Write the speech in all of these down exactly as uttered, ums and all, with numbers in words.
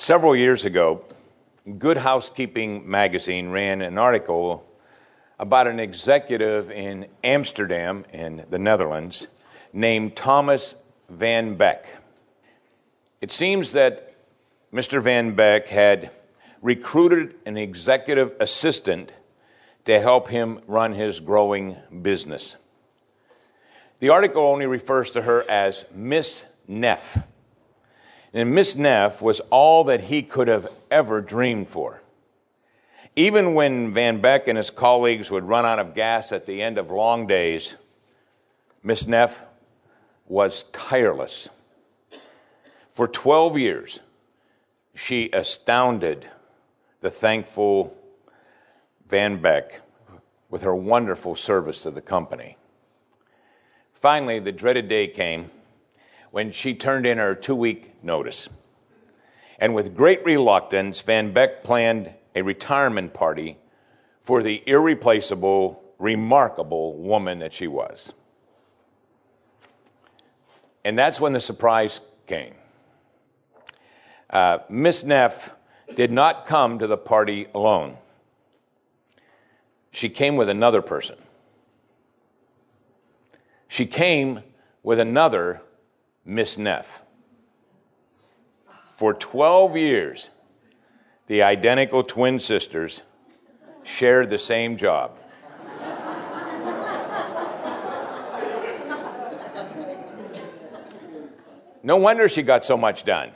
Several years ago, Good Housekeeping magazine ran an article about an executive in Amsterdam, in the Netherlands, named Thomas Van Beck. It seems that Mister Van Beck had recruited an executive assistant to help him run his growing business. The article only refers to her as Miss Neff. And Miss Neff was all that he could have ever dreamed for. Even when Van Beck and his colleagues would run out of gas at the end of long days, Miss Neff was tireless. For twelve years, she astounded the thankful Van Beck with her wonderful service to the company. Finally, the dreaded day came when she turned in her two-week notice. And with great reluctance, Van Beck planned a retirement party for the irreplaceable, remarkable woman that she was. And that's when the surprise came. Uh, Miss Neff did not come to the party alone. She came with another person. She came with another Miss Neff. For twelve years, the identical twin sisters shared the same job. No wonder she got so much done.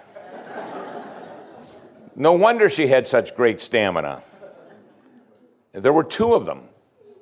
No wonder she had such great stamina. There were two of them.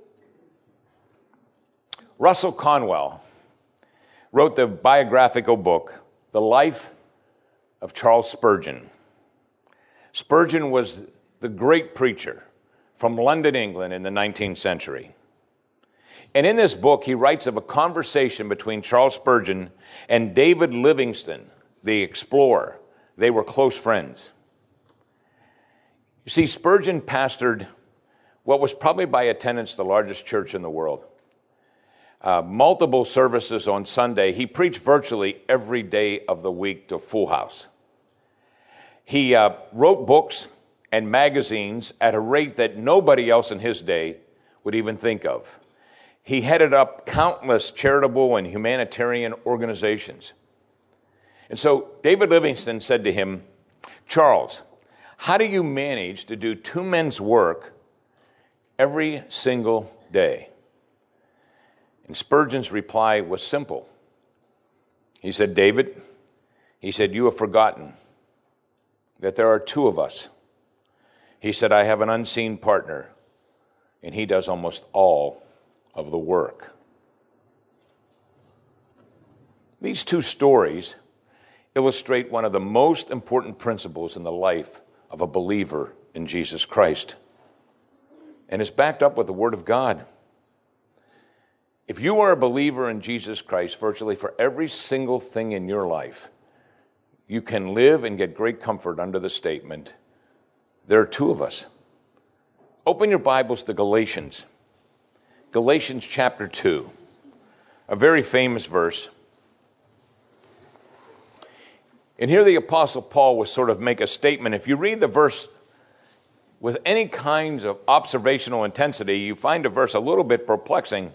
Russell Conwell wrote the biographical book, The Life of Charles Spurgeon. Spurgeon was the great preacher from London, England in the nineteenth century. And in this book, he writes of a conversation between Charles Spurgeon and David Livingstone, the explorer. They were close friends. You see, Spurgeon pastored what was probably by attendance the largest church in the world. Uh, multiple services on Sunday. He preached virtually every day of the week to full house. He uh, wrote books and magazines at a rate that nobody else in his day would even think of. He headed up countless charitable and humanitarian organizations. And so David Livingstone said to him, "Charles, how do you manage to do two men's work every single day?" And Spurgeon's reply was simple. He said, "David," he said, "you have forgotten that there are two of us." He said, "I have an unseen partner, and he does almost all of the work." These two stories illustrate one of the most important principles in the life of a believer in Jesus Christ. And it's backed up with the Word of God. If you are a believer in Jesus Christ, virtually for every single thing in your life, you can live and get great comfort under the statement, there are two of us. Open your Bibles to Galatians. Galatians chapter two, a very famous verse. And here the Apostle Paul was sort of make a statement. If you read the verse with any kinds of observational intensity, you find the verse a little bit perplexing.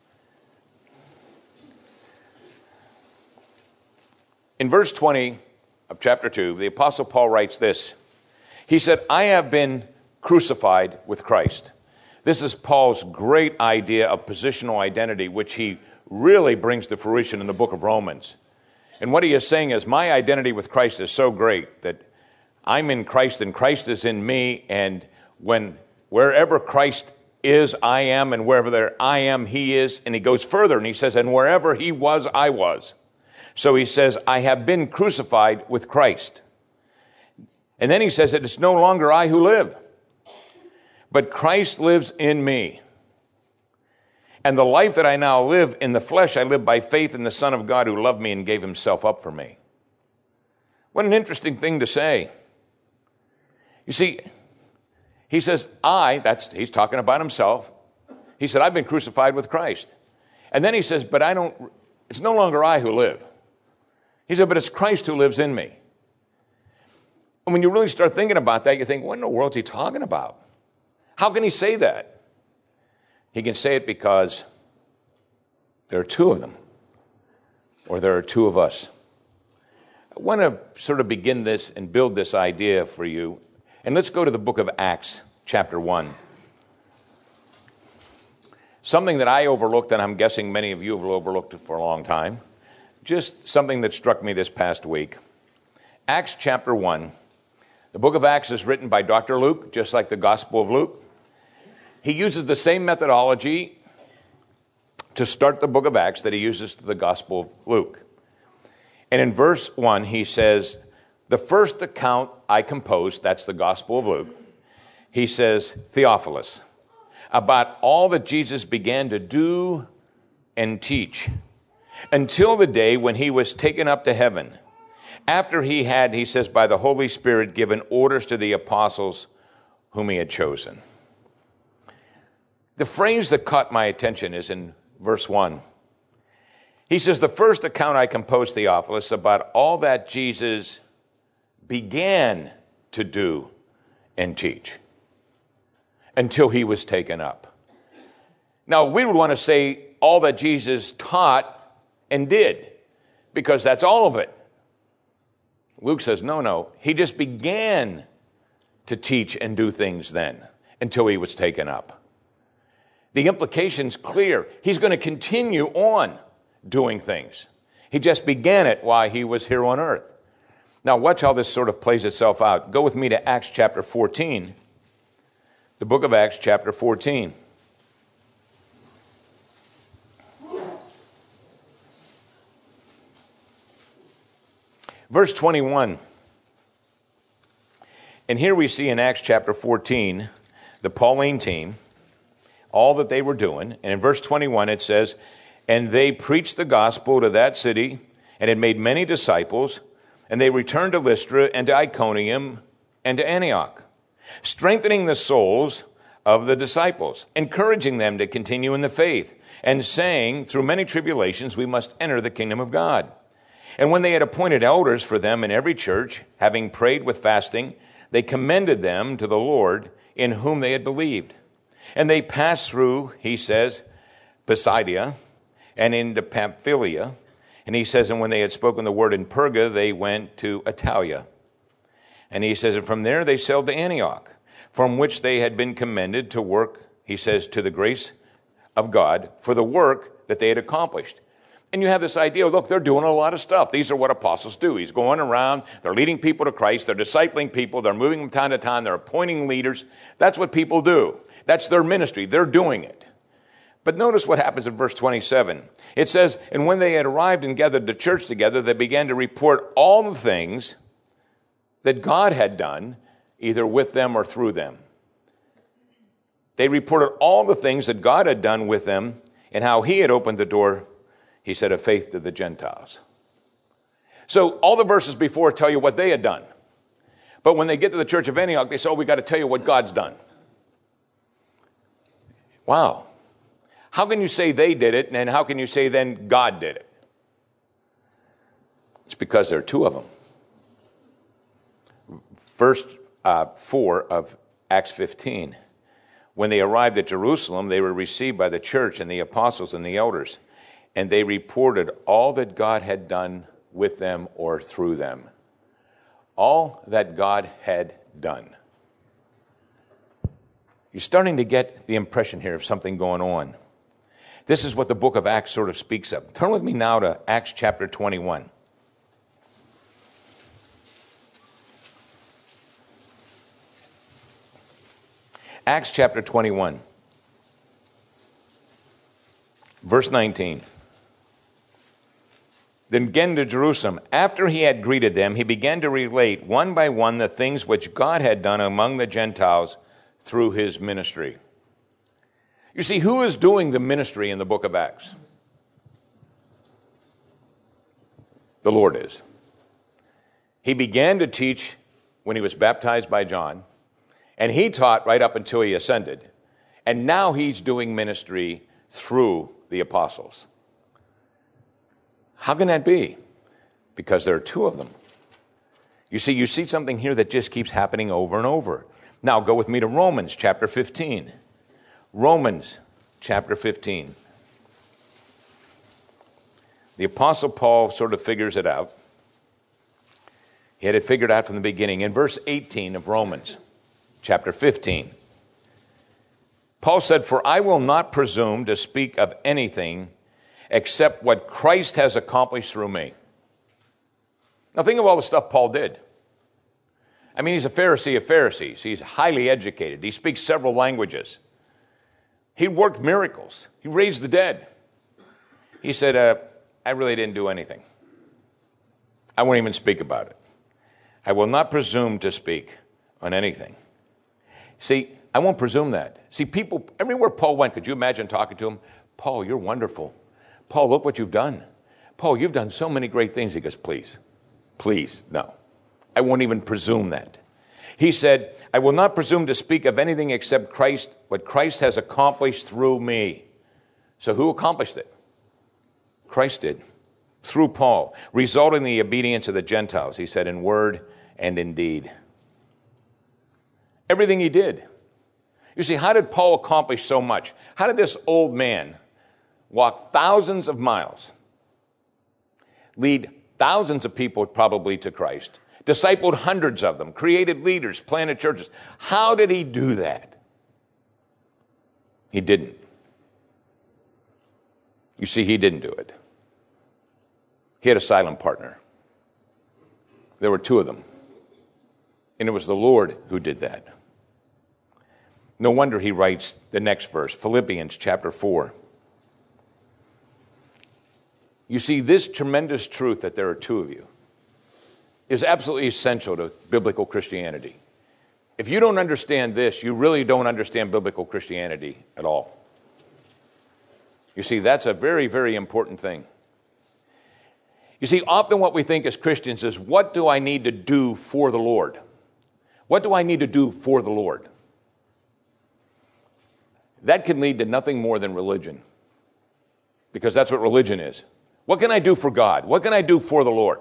In verse twenty of chapter two, the Apostle Paul writes this. He said, "I have been crucified with Christ." This is Paul's great idea of positional identity, which he really brings to fruition in the book of Romans. And what he is saying is, my identity with Christ is so great that I'm in Christ and Christ is in me, and when wherever Christ is, I am, and wherever there I am, he is. And he goes further and he says, and wherever he was, I was. So he says, I have been crucified with Christ. And then he says that it's no longer I who live, but Christ lives in me. And the life that I now live in the flesh, I live by faith in the Son of God who loved me and gave himself up for me. What an interesting thing to say. You see, he says, I, that's, he's talking about himself. He said, I've been crucified with Christ. And then he says, but I don't, it's no longer I who live. He said, but it's Christ who lives in me. And when you really start thinking about that, you think, what in the world is he talking about? How can he say that? He can say it because there are two of them, or there are two of us. I want to sort of begin this and build this idea for you. And let's go to the book of Acts, chapter one. Something that I overlooked, and I'm guessing many of you have overlooked it for a long time. Just something that struck me this past week. Acts chapter one. The book of Acts is written by Doctor Luke, just like the Gospel of Luke. He uses the same methodology to start the book of Acts that he uses to the Gospel of Luke. And in verse one, he says, the first account I composed, that's the Gospel of Luke, he says, Theophilus, about all that Jesus began to do and teach until the day when he was taken up to heaven. After he had, he says, by the Holy Spirit given orders to the apostles whom he had chosen. The phrase that caught my attention is in verse one. He says, the first account I composed, Theophilus, about all that Jesus began to do and teach until he was taken up. Now, we would want to say all that Jesus taught and did, because that's all of it. Luke says, no, no, he just began to teach and do things then until he was taken up. The implication's clear. He's going to continue on doing things. He just began it while he was here on earth. Now, watch how this sort of plays itself out. Go with me to Acts chapter fourteen, the book of Acts chapter fourteen. Verse twenty-one. And here we see in Acts chapter fourteen, the Pauline team, all that they were doing. And in verse twenty-one it says, and they preached the gospel to that city and had made many disciples, and they returned to Lystra and to Iconium and to Antioch, strengthening the souls of the disciples, encouraging them to continue in the faith, and saying, through many tribulations we must enter the kingdom of God. And when they had appointed elders for them in every church, having prayed with fasting, they commended them to the Lord in whom they had believed. And they passed through, he says, Pisidia and into Pamphylia. And he says, and when they had spoken the word in Perga, they went to Italia. And he says, and from there they sailed to Antioch, from which they had been commended to work, he says, to the grace of God for the work that they had accomplished. And you have this idea, look, they're doing a lot of stuff. These are what apostles do. He's going around, they're leading people to Christ, they're discipling people, they're moving from time to time, they're appointing leaders. That's what people do. That's their ministry. They're doing it. But notice what happens in verse twenty-seven. It says, and when they had arrived and gathered the church together, they began to report all the things that God had done, either with them or through them. They reported all the things that God had done with them and how he had opened the door, he said, of faith to the Gentiles. So all the verses before tell you what they had done. But when they get to the church of Antioch, they say, oh, we got to tell you what God's done. Wow. How can you say they did it, and then how can you say then God did it? It's because there are two of them. Verse uh, four of Acts fifteen. When they arrived at Jerusalem, they were received by the church and the apostles and the elders, and they reported all that God had done with them or through them. All that God had done. You're starting to get the impression here of something going on. This is what the book of Acts sort of speaks of. Turn with me now to Acts chapter twenty-one. Acts chapter twenty-one, verse nineteen. Then again to Jerusalem. After he had greeted them, he began to relate one by one the things which God had done among the Gentiles through his ministry. You see, who is doing the ministry in the book of Acts? The Lord is. He began to teach when he was baptized by John, and he taught right up until he ascended. And now he's doing ministry through the apostles. How can that be? Because there are two of them. You see, you see something here that just keeps happening over and over. Now, go with me to Romans chapter fifteen. Romans chapter fifteen. The Apostle Paul sort of figures it out. He had it figured out from the beginning. In verse eighteen of Romans chapter fifteen, Paul said, "For I will not presume to speak of anything except what Christ has accomplished through me." Now think of all the stuff Paul did. I mean, he's a Pharisee of Pharisees. He's highly educated. He speaks several languages. He worked miracles. He raised the dead. He said, uh, I really didn't do anything. I won't even speak about it. I will not presume to speak on anything. See, I won't presume that. See, people, everywhere Paul went, could you imagine talking to him? Paul, you're wonderful. Paul, look what you've done. Paul, you've done so many great things. He goes, please, please, no. I won't even presume that. He said, I will not presume to speak of anything except Christ, what Christ has accomplished through me. So who accomplished it? Christ did. Through Paul, resulting in the obedience of the Gentiles, he said, in word and in deed. Everything he did. You see, how did Paul accomplish so much? How did this old man walk thousands of miles, lead thousands of people probably to Christ, discipled hundreds of them, created leaders, planted churches? How did he do that? He didn't. You see, he didn't do it. He had a silent partner. There were two of them. And it was the Lord who did that. No wonder he writes the next verse, Philippians chapter four. You see, this tremendous truth that there are two of you is absolutely essential to biblical Christianity. If you don't understand this, you really don't understand biblical Christianity at all. You see, that's a very, very important thing. You see, often what we think as Christians is, what do I need to do for the Lord? What do I need to do for the Lord? That can lead to nothing more than religion, because that's what religion is. What can I do for God? What can I do for the Lord?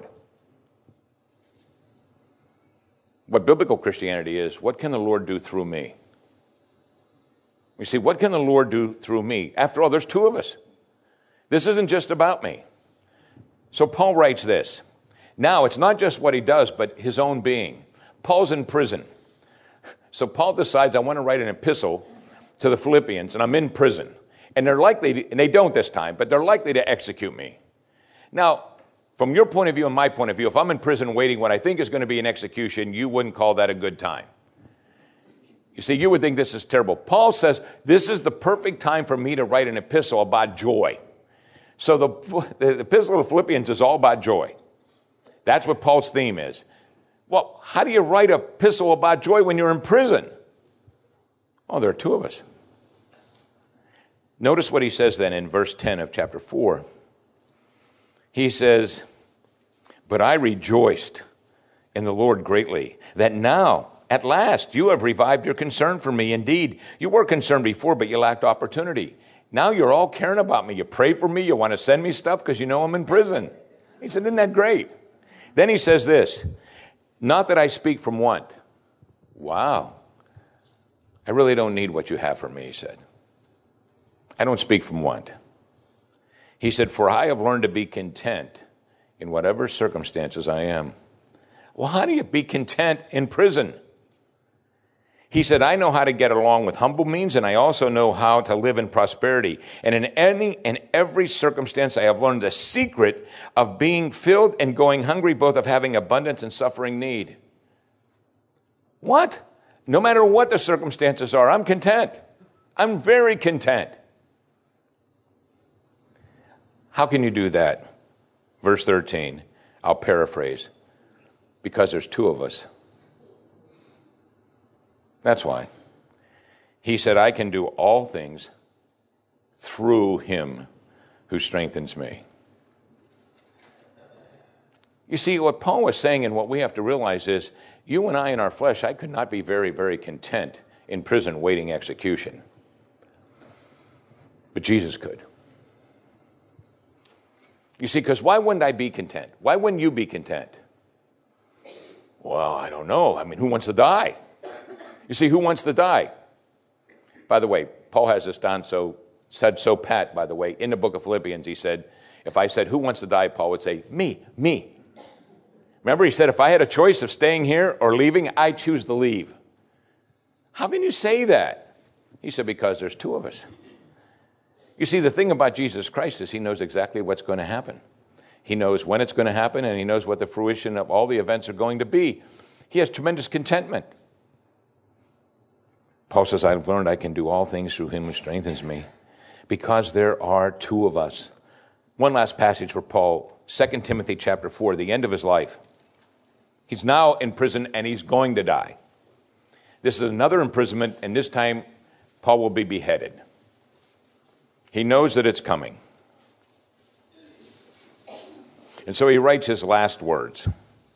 What biblical Christianity is, what can the Lord do through me? You see, what can the Lord do through me? After all, there's two of us. This isn't just about me. So Paul writes this. Now, it's not just what he does, but his own being. Paul's in prison. So Paul decides, I want to write an epistle to the Philippians, and I'm in prison. And they're likely, to, and they don't this time, but they're likely to execute me. Now, from your point of view and my point of view, if I'm in prison waiting what I think is going to be an execution, you wouldn't call that a good time. You see, you would think this is terrible. Paul says, this is the perfect time for me to write an epistle about joy. So the, the epistle of Philippians is all about joy. That's what Paul's theme is. Well, how do you write an epistle about joy when you're in prison? Oh, there are two of us. Notice what he says then in verse ten of chapter four. He says, but I rejoiced in the Lord greatly, that now, at last, you have revived your concern for me. Indeed, you were concerned before, but you lacked opportunity. Now you're all caring about me. You pray for me. You want to send me stuff because you know I'm in prison. He said, isn't that great? Then he says this, not that I speak from want. Wow. I really don't need what you have for me, he said. I don't speak from want. He said, for I have learned to be content in whatever circumstances I am. Well, how do you be content in prison? He said, I know how to get along with humble means, and I also know how to live in prosperity. And in any and every circumstance, I have learned the secret of being filled and going hungry, both of having abundance and suffering need. What? No matter what the circumstances are, I'm content. I'm very content. How can you do that? Verse thirteen, I'll paraphrase. Because there's two of us. That's why. He said, I can do all things through him who strengthens me. You see, what Paul was saying and what we have to realize is, you and I in our flesh, I could not be very, very content in prison waiting execution. But Jesus could. You see, because why wouldn't I be content? Why wouldn't you be content? Well, I don't know. I mean, who wants to die? You see, who wants to die? By the way, Paul has this down so, said so pat, by the way. In the book of Philippians, he said, if I said, who wants to die? Paul would say, me, me. Remember, he said, if I had a choice of staying here or leaving, I choose to leave. How can you say that? He said, because there's two of us. You see, the thing about Jesus Christ is he knows exactly what's going to happen. He knows when it's going to happen, and he knows what the fruition of all the events are going to be. He has tremendous contentment. Paul says, I've learned I can do all things through him who strengthens me, because there are two of us. One last passage for Paul, Second Timothy chapter four, the end of his life. He's now in prison, and he's going to die. This is another imprisonment, and this time Paul will be beheaded. He knows that it's coming. And so he writes his last words.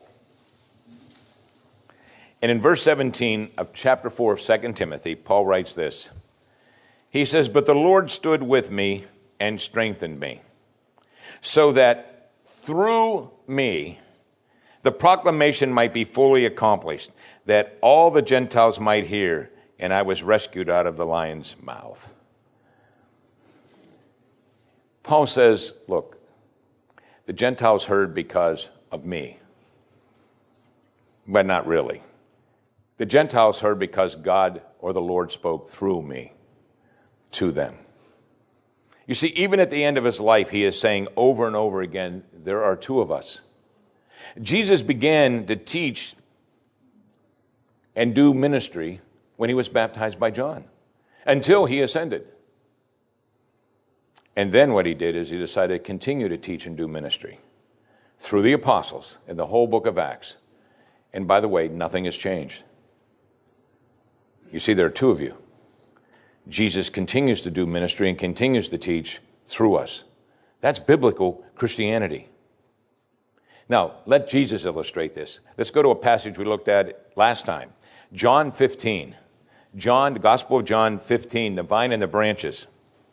And in verse seventeen of chapter four of Second Timothy, Paul writes this. He says, but the Lord stood with me and strengthened me, so that through me the proclamation might be fully accomplished, that all the Gentiles might hear, and I was rescued out of the lion's mouth. Paul says, look, the Gentiles heard because of me, but not really. The Gentiles heard because God or the Lord spoke through me to them. You see, even at the end of his life, he is saying over and over again, there are two of us. Jesus began to teach and do ministry when he was baptized by John, until he ascended. And then what he did is he decided to continue to teach and do ministry through the apostles in the whole book of Acts. And by the way, nothing has changed. You see, there are two of you. Jesus continues to do ministry and continues to teach through us. That's biblical Christianity. Now, let Jesus illustrate this. Let's go to a passage we looked at last time. John fifteen. John, the Gospel of John fifteen, the vine and the branches.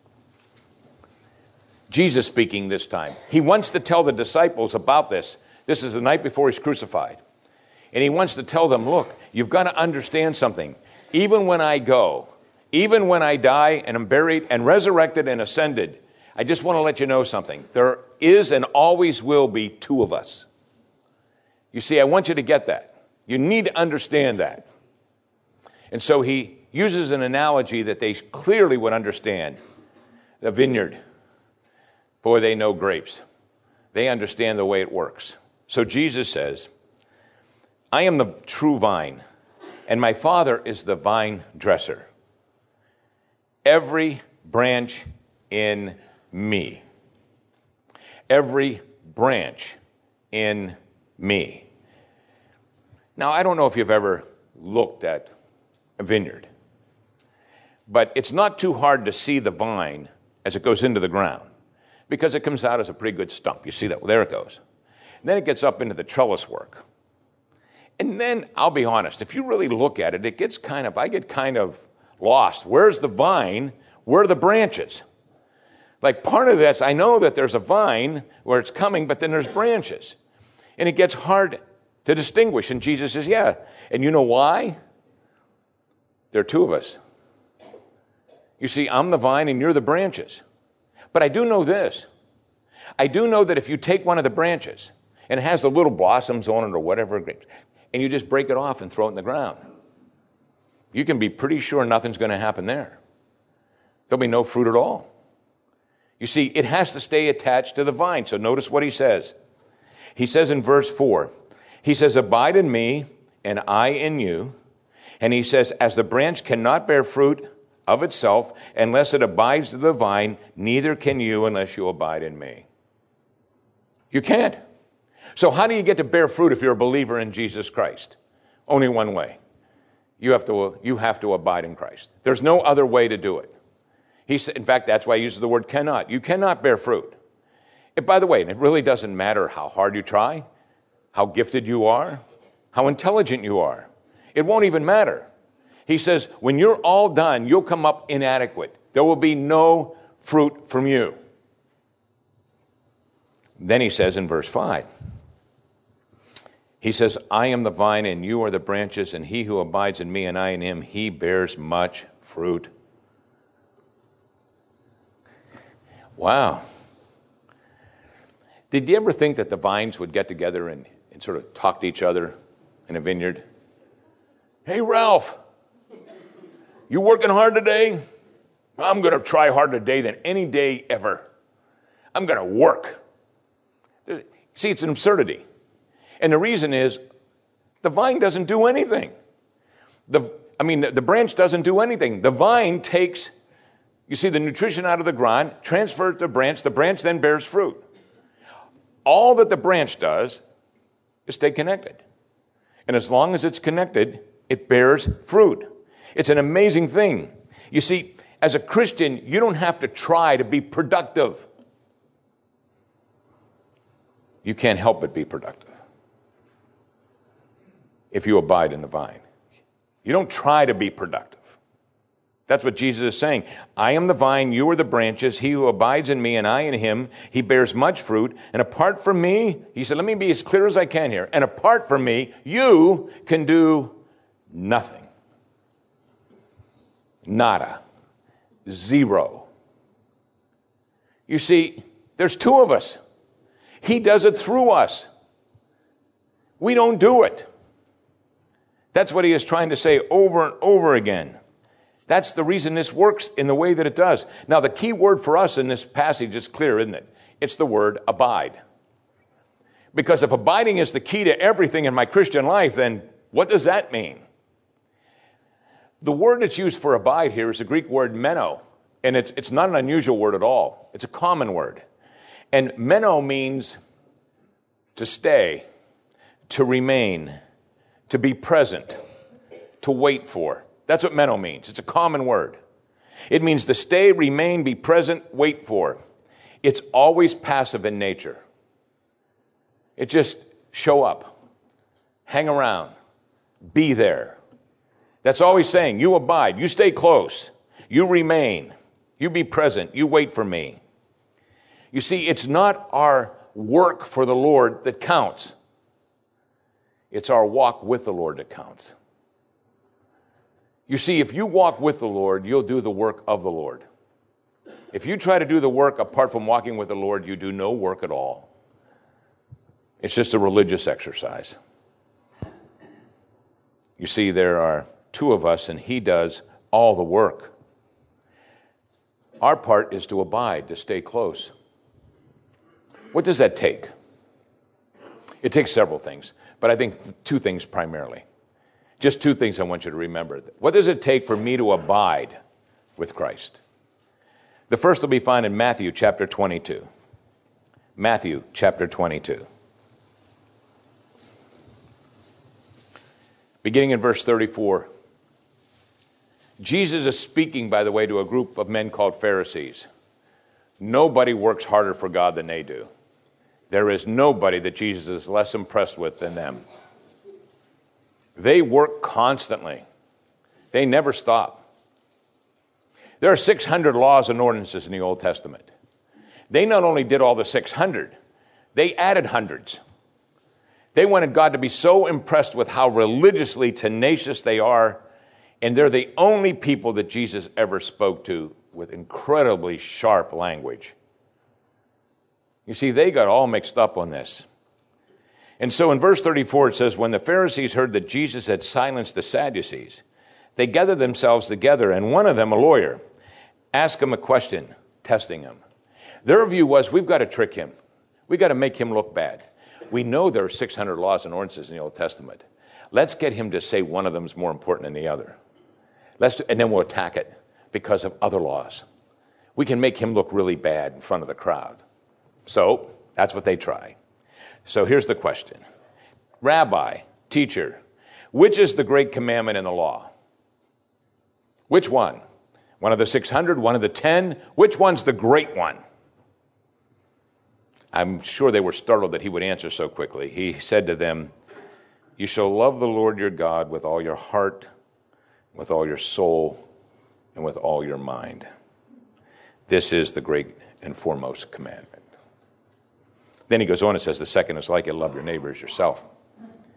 Jesus speaking this time. He wants to tell the disciples about this. This is the night before he's crucified. And he wants to tell them, look, you've got to understand something. Even when I go, even when I die and am buried and resurrected and ascended, I just want to let you know something. There is and always will be two of us. You see, I want you to get that. You need to understand that. And so he uses an analogy that they clearly would understand. The vineyard. Boy, they know grapes. They understand the way it works. So Jesus says, I am the true vine, and my Father is the vine dresser. Every branch in me. Every branch in me. Now, I don't know if you've ever looked at a vineyard, but it's not too hard to see the vine as it goes into the ground, because it comes out as a pretty good stump. You see that? Well, there it goes. And then it gets up into the trellis work. And then, I'll be honest, if you really look at it, it gets kind of, I get kind of lost. Where's the vine? Where are the branches? Like part of this, I know that there's a vine where it's coming, but then there's branches. And it gets hard to distinguish. And Jesus says, yeah. And you know why? There are two of us. You see, I'm the vine and you're the branches. But I do know this. I do know that if you take one of the branches and it has the little blossoms on it or whatever, and you just break it off and throw it in the ground, you can be pretty sure nothing's going to happen there. There'll be no fruit at all. You see, it has to stay attached to the vine. So notice what he says. He says in verse four, he says, abide in me and I in you. And he says, as the branch cannot bear fruit of itself unless it abides to the vine, neither can you unless you abide in me. You can't. So how do you get to bear fruit if you're a believer in Jesus Christ? Only one way. You have to, you have to abide in Christ. There's no other way to do it. He said, in fact, that's why he uses the word cannot. You cannot bear fruit. And by the way, it really doesn't matter how hard you try, how gifted you are, how intelligent you are. It won't even matter. He says, when you're all done, you'll come up inadequate. There will be no fruit from you. Then he says in verse five, He says, I am the vine and you are the branches, and he who abides in me and I in him, he bears much fruit. Wow. Did you ever think that the vines would get together and, and sort of talk to each other in a vineyard? Hey, Ralph, you working hard today? I'm going to try harder today than any day ever. I'm going to work. See, it's an absurdity. And the reason is the vine doesn't do anything. The, I mean, the, the branch doesn't do anything. The vine takes, you see, the nutrition out of the ground, transfers it to the branch. The branch then bears fruit. All that the branch does is stay connected. And as long as it's connected, it bears fruit. It's an amazing thing. You see, as a Christian, you don't have to try to be productive. You can't help but be productive if you abide in the vine. You don't try to be productive. That's what Jesus is saying. I am the vine, you are the branches. He who abides in me and I in him, he bears much fruit. And apart from me, he said, let me be as clear as I can here. And apart from me, you can do nothing. Nada. Zero. You see, there's two of us. He does it through us. We don't do it. That's what he is trying to say over and over again. That's the reason this works in the way that it does. Now, the key word for us in this passage is clear, isn't it? It's the word abide. Because if abiding is the key to everything in my Christian life, then what does that mean? The word that's used for abide here is the Greek word meno, and it's, it's not an unusual word at all. It's a common word. And meno means to stay, to remain, to be present, to wait for. That's what meno means. It's a common word. It means to stay, remain, be present, wait for. It's always passive in nature. It just show up, hang around, be there. That's all he's saying. You abide, you stay close, you remain, you be present, you wait for me. You see, it's not our work for the Lord that counts. It's our walk with the Lord that counts. You see, if you walk with the Lord, you'll do the work of the Lord. If you try to do the work apart from walking with the Lord, you do no work at all. It's just a religious exercise. You see, there are two of us, and he does all the work. Our part is to abide, to stay close. What does that take? It takes several things, but I think th- two things primarily. Just two things I want you to remember. What does it take for me to abide with Christ? The first will be found in Matthew chapter twenty-two. Matthew chapter twenty-two. Beginning in verse thirty-four. Jesus is speaking, by the way, to a group of men called Pharisees. Nobody works harder for God than they do. There is nobody that Jesus is less impressed with than them. They work constantly. They never stop. There are six hundred laws and ordinances in the Old Testament. They not only did all the six hundred, they added hundreds. They wanted God to be so impressed with how religiously tenacious they are, and they're the only people that Jesus ever spoke to with incredibly sharp language. You see, they got all mixed up on this. And so in verse thirty-four, it says, when the Pharisees heard that Jesus had silenced the Sadducees, they gathered themselves together, and one of them, a lawyer, asked him a question, testing him. Their view was, we've got to trick him. We've got to make him look bad. We know there are six hundred laws and ordinances in the Old Testament. Let's get him to say one of them is more important than the other. Let's do, and then we'll attack it because of other laws. We can make him look really bad in front of the crowd. So that's what they try. So here's the question. Rabbi, teacher, which is the great commandment in the law? Which one? One of the six hundred, one of the ten? Which one's the great one? I'm sure they were startled that he would answer so quickly. He said to them, you shall love the Lord your God with all your heart, with all your soul, and with all your mind. This is the great and foremost commandment. Then he goes on and says, the second is like it, love your neighbor as yourself.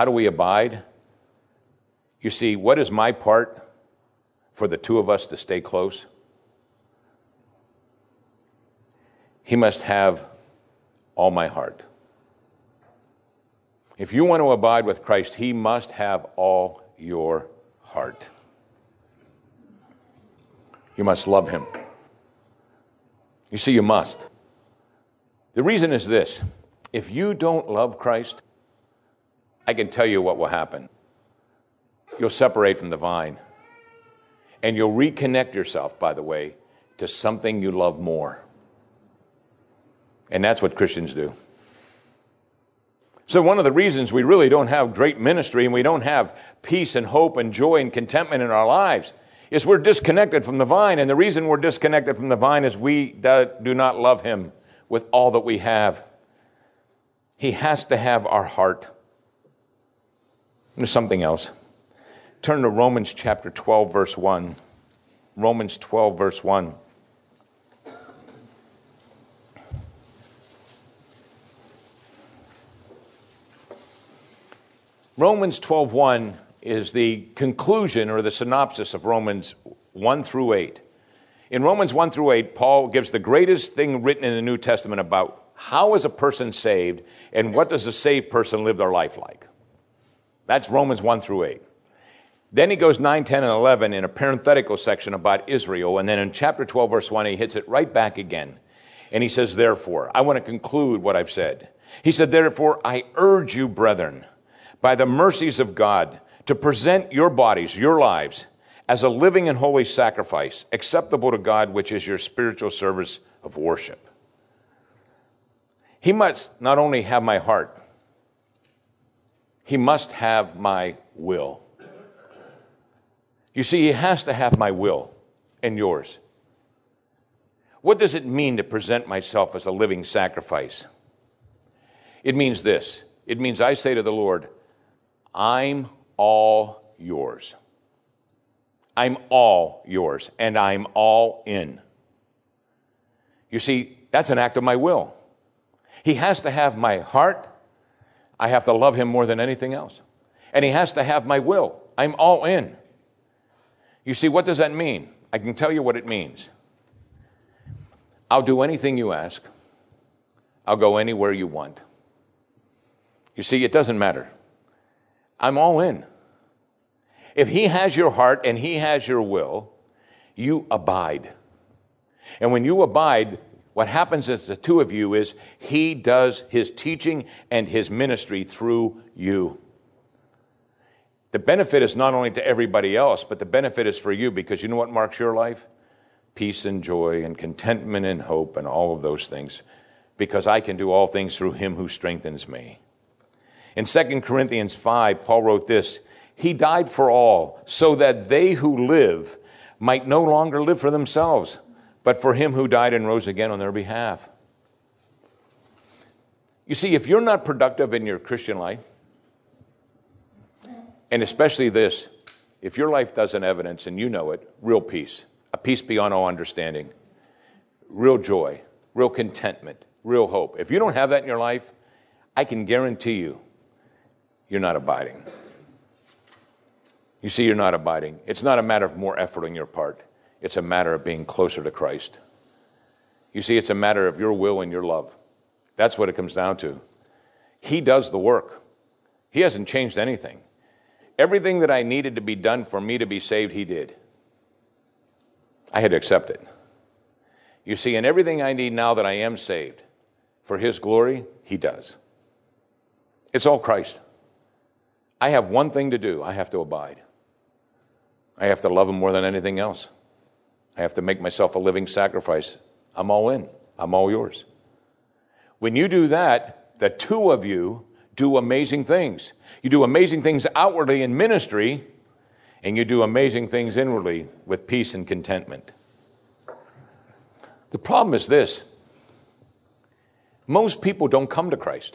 How do we abide? You see, what is my part for the two of us to stay close? He must have all my heart. If you want to abide with Christ, he must have all your heart. You must love him. You see, you must. The reason is this. If you don't love Christ, I can tell you what will happen. You'll separate from the vine. And you'll reconnect yourself, by the way, to something you love more. And that's what Christians do. So one of the reasons we really don't have great ministry and we don't have peace and hope and joy and contentment in our lives is we're disconnected from the vine. And the reason we're disconnected from the vine is we do not love him with all that we have. He has to have our heart. There's something else. Turn to Romans chapter twelve, verse one. Romans twelve, verse one. Romans twelve one is the conclusion or the synopsis of Romans one through eight. In Romans one through eight, Paul gives the greatest thing written in the New Testament about how is a person saved and what does a saved person live their life like. That's Romans one through eight. Then he goes nine, ten, and eleven in a parenthetical section about Israel. And then in chapter twelve, verse one, he hits it right back again. And he says, therefore, I want to conclude what I've said. He said, therefore, I urge you, brethren, by the mercies of God, to present your bodies, your lives, as a living and holy sacrifice, acceptable to God, which is your spiritual service of worship. He must not only have my heart, he must have my will. You see, he has to have my will and yours. What does it mean to present myself as a living sacrifice? It means this. It means I say to the Lord, I'm all yours. I'm all yours, and I'm all in. You see, that's an act of my will. He has to have my heart. I have to love him more than anything else. And he has to have my will. I'm all in. You see, what does that mean? I can tell you what it means. I'll do anything you ask. I'll go anywhere you want. You see, it doesn't matter. I'm all in. If he has your heart and he has your will, you abide. And when you abide, what happens as the two of you is he does his teaching and his ministry through you. The benefit is not only to everybody else, but the benefit is for you because you know what marks your life? Peace and joy and contentment and hope and all of those things. Because I can do all things through him who strengthens me. In Second Corinthians five, Paul wrote this, he died for all so that they who live might no longer live for themselves, but for him who died and rose again on their behalf. You see, if you're not productive in your Christian life, and especially this, if your life doesn't evidence, and you know it, real peace, a peace beyond all understanding, real joy, real contentment, real hope. If you don't have that in your life, I can guarantee you, you're not abiding. You see, you're not abiding. It's not a matter of more effort on your part. It's a matter of being closer to Christ. You see, it's a matter of your will and your love. That's what it comes down to. He does the work. He hasn't changed anything. Everything that I needed to be done for me to be saved, he did. I had to accept it. You see, and everything I need now that I am saved, for his glory, he does. It's all Christ. I have one thing to do. I have to abide. I have to love him more than anything else. I have to make myself a living sacrifice. I'm all in. I'm all yours. When you do that, the two of you do amazing things. You do amazing things outwardly in ministry, and you do amazing things inwardly with peace and contentment. The problem is this. Most people don't come to Christ.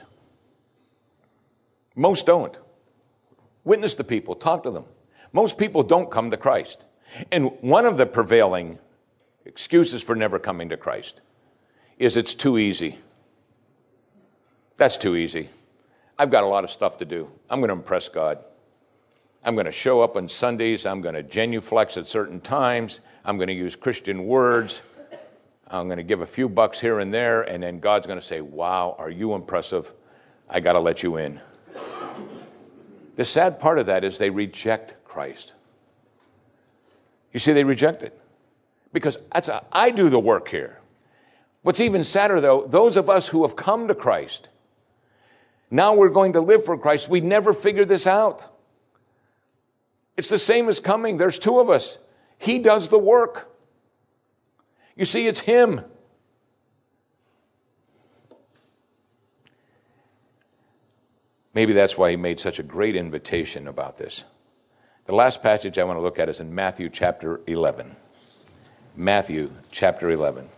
Most don't. Witness to people. Talk to them. Most people don't come to Christ. And one of the prevailing excuses for never coming to Christ is it's too easy. That's too easy. I've got a lot of stuff to do. I'm going to impress God. I'm going to show up on Sundays. I'm going to genuflex at certain times. I'm going to use Christian words. I'm going to give a few bucks here and there, and then God's going to say, wow, are you impressive? I got to let you in. The sad part of that is they reject Christ. You see, they reject it because that's a, I do the work here. What's even sadder, though, those of us who have come to Christ, now we're going to live for Christ. We never figured this out. It's the same as coming. There's two of us. He does the work. You see, it's him. Maybe that's why he made such a great invitation about this. The last passage I want to look at is in Matthew chapter eleven. Matthew chapter eleven.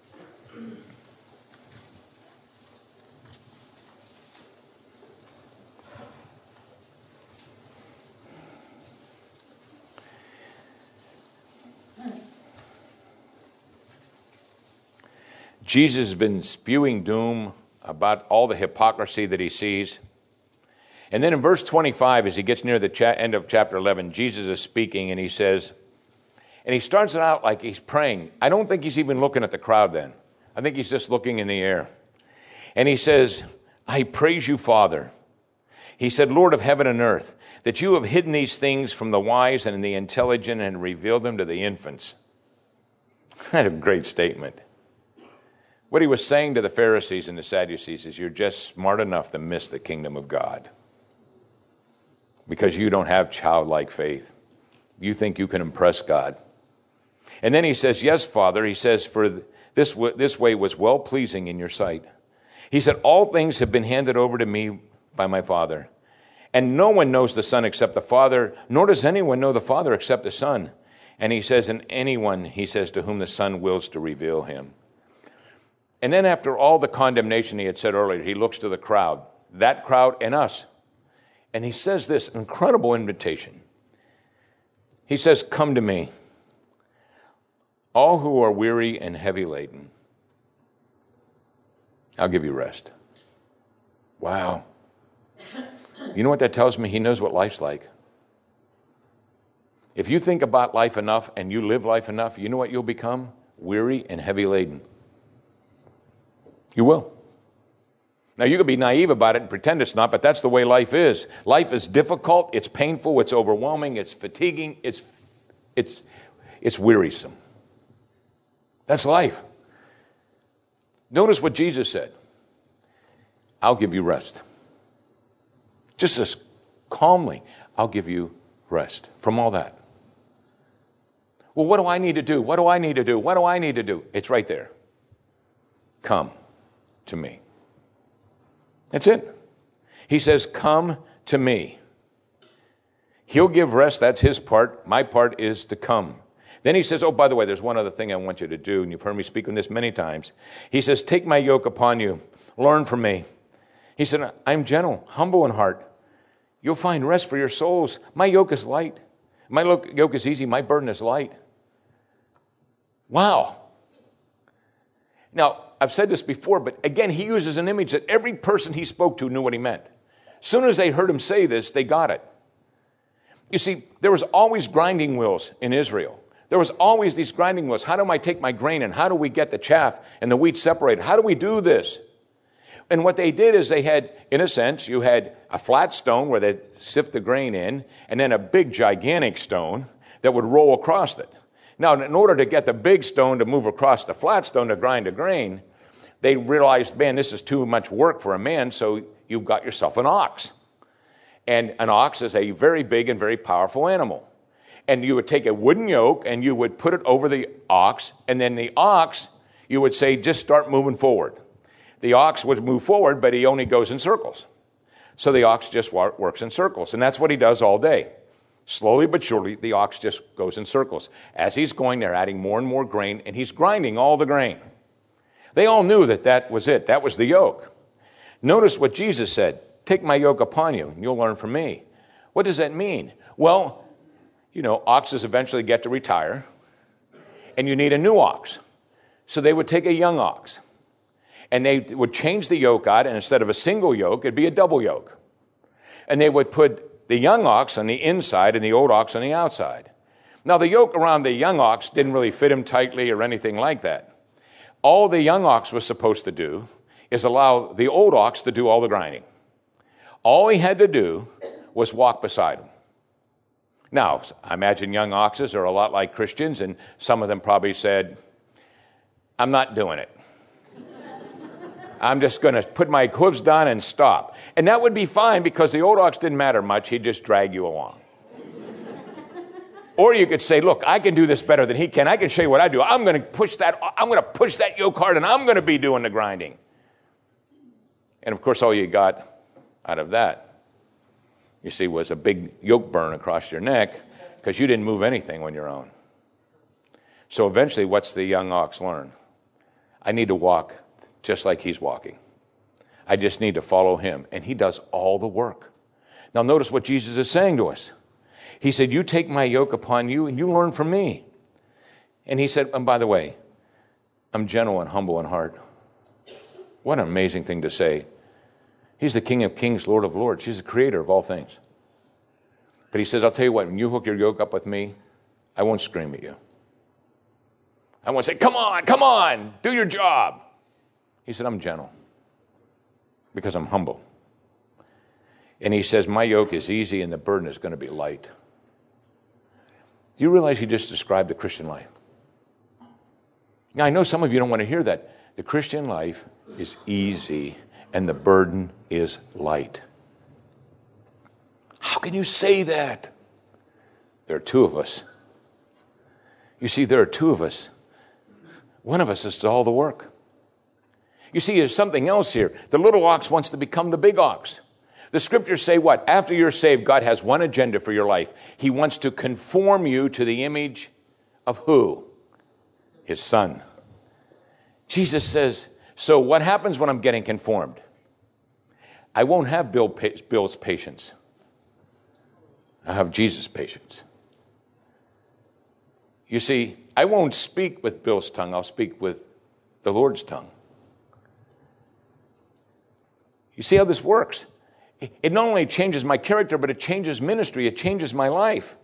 Jesus has been spewing doom about all the hypocrisy that he sees. And then in verse twenty-five, as he gets near the cha- end of chapter eleven, Jesus is speaking and he says, and he starts it out like he's praying. I don't think he's even looking at the crowd then. I think he's just looking in the air. And he says, I praise you, Father. He said, Lord of heaven and earth, that you have hidden these things from the wise and the intelligent and revealed them to the infants. That's a great statement. What he was saying to the Pharisees and the Sadducees is you're just smart enough to miss the kingdom of God because you don't have childlike faith. You think you can impress God. And then he says, yes, Father, he says, for this, this way was well-pleasing in your sight. He said, all things have been handed over to me by my Father. And no one knows the Son except the Father, nor does anyone know the Father except the Son. And he says, and anyone, he says, to whom the Son wills to reveal him. And then after all the condemnation he had said earlier, he looks to the crowd, that crowd and us. And he says this incredible invitation. He says, come to me, all who are weary and heavy laden. I'll give you rest. Wow. You know what that tells me? He knows what life's like. If you think about life enough and you live life enough, you know what you'll become? Weary and heavy laden. You will. Now, you could be naive about it and pretend it's not, but that's the way life is. Life is difficult, it's painful, it's overwhelming, it's fatiguing, it's, it's, it's wearisome. That's life. Notice what Jesus said. I'll give you rest. Just as calmly, I'll give you rest from all that. Well, what do I need to do? What do I need to do? What do I need to do? It's right there. Come to me. That's it. He says, come to me. He'll give rest. That's his part. My part is to come. Then he says, oh, by the way, there's one other thing I want you to do, and you've heard me speak on this many times. He says, take my yoke upon you. Learn from me. He said, I'm gentle, humble in heart. You'll find rest for your souls. My yoke is light. My yoke is easy. My burden is light. Wow. Now, I've said this before, but again, he uses an image that every person he spoke to knew what he meant. As soon as they heard him say this, they got it. You see, there was always grinding wheels in Israel. There was always these grinding wheels. How do I take my grain and how do we get the chaff and the wheat separated? How do we do this? And what they did is they had, in a sense, you had a flat stone where they'd sift the grain in, and then a big, gigantic stone that would roll across it. Now, in order to get the big stone to move across the flat stone to grind the grain, they realized, man, this is too much work for a man, so you've got yourself an ox. And an ox is a very big and very powerful animal. And you would take a wooden yoke and you would put it over the ox, and then the ox, you would say, just start moving forward. The ox would move forward, but he only goes in circles. So the ox just works in circles, and that's what he does all day. Slowly but surely, the ox just goes in circles. As he's going, they're adding more and more grain, and he's grinding all the grain. They all knew that that was it. That was the yoke. Notice what Jesus said. Take my yoke upon you, and you'll learn from me. What does that mean? Well, you know, oxes eventually get to retire, and you need a new ox. So they would take a young ox, And they would change the yoke out, and instead of a single yoke, it'd be a double yoke. And they would put the young ox on the inside and the old ox on the outside. Now, the yoke around the young ox didn't really fit him tightly or anything like that. All the young ox was supposed to do is allow the old ox to do all the grinding. All he had to do was walk beside him. Now, I imagine young oxes are a lot like Christians, and some of them probably said, I'm not doing it. I'm just going to put my hooves down and stop. And that would be fine because the old ox didn't matter much. He'd just drag you along. Or you could say, look, I can do this better than he can. I can show you what I do. I'm going to push that, I'm going to push that yoke hard, and I'm going to be doing the grinding. And of course, all you got out of that, you see, was a big yoke burn across your neck because you didn't move anything on your own. So eventually, what's the young ox learn? I need to walk just like he's walking. I just need to follow him. And he does all the work. Now notice what Jesus is saying to us. He said, you take my yoke upon you and you learn from me. And he said, and by the way, I'm gentle and humble in heart. What an amazing thing to say. He's the King of kings, Lord of lords. He's the creator of all things. But he says, I'll tell you what, when you hook your yoke up with me, I won't scream at you. I won't say, come on, come on, do your job. He said, I'm gentle because I'm humble. And he says, my yoke is easy and the burden is going to be light. Do you realize he just described the Christian life? Now, I know some of you don't want to hear that. The Christian life is easy and the burden is light. How can you say that? There are two of us. You see, there are two of us. One of us does all the work. You see, there's something else here. The little ox wants to become the big ox. The scriptures say what? After you're saved, God has one agenda for your life. He wants to conform you to the image of who? His Son. Jesus says, so what happens when I'm getting conformed? I won't have Bill, Bill's patience. I have Jesus' patience. You see, I won't speak with Bill's tongue. I'll speak with the Lord's tongue. You see how this works? It not only changes my character, but it changes ministry. It changes my life.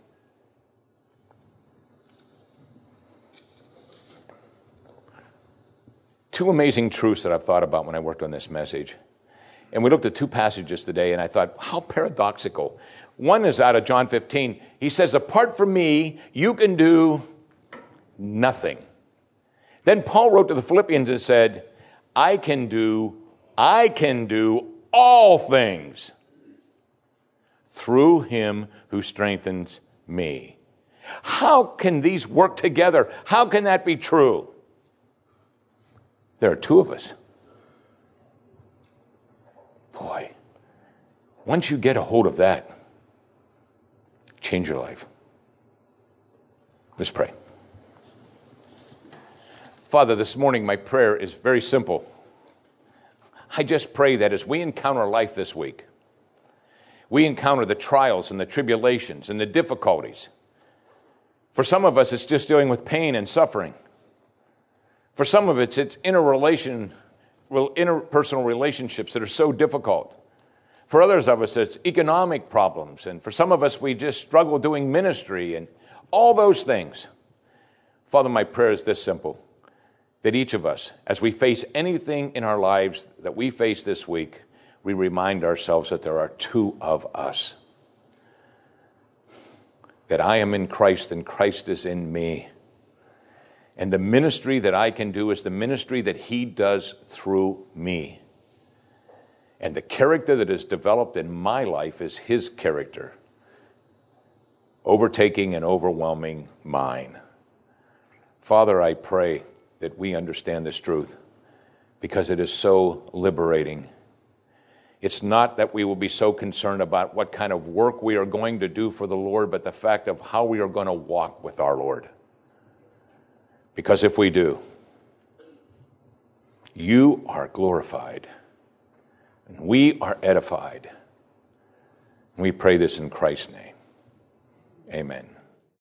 Two amazing truths that I've thought about when I worked on this message. And we looked at two passages today, and I thought, how paradoxical. One is out of John fifteen. He says, apart from me, you can do nothing. Then Paul wrote to the Philippians and said, I can do, I can do all things through him who strengthens me. How can these work together? How can that be true? There are two of us. Boy, once you get a hold of that, change your life. Let's pray. Father, this morning my prayer is very simple. I just pray that as we encounter life this week, we encounter the trials and the tribulations and the difficulties. For some of us, it's just dealing with pain and suffering. For some of it's it's interrelation, interpersonal relationships that are so difficult. For others of us, it's economic problems. And for some of us, we just struggle doing ministry and all those things. Father, my prayer is this simple. That each of us, as we face anything in our lives that we face this week, we remind ourselves that there are two of us. That I am in Christ and Christ is in me. And the ministry that I can do is the ministry that he does through me. And the character that is developed in my life is his character, overtaking and overwhelming mine. Father, I pray that we understand this truth because it is so liberating. It's not that we will be so concerned about what kind of work we are going to do for the Lord, but the fact of how we are going to walk with our Lord. Because if we do, you are glorified and we are edified. We pray this in Christ's name. Amen.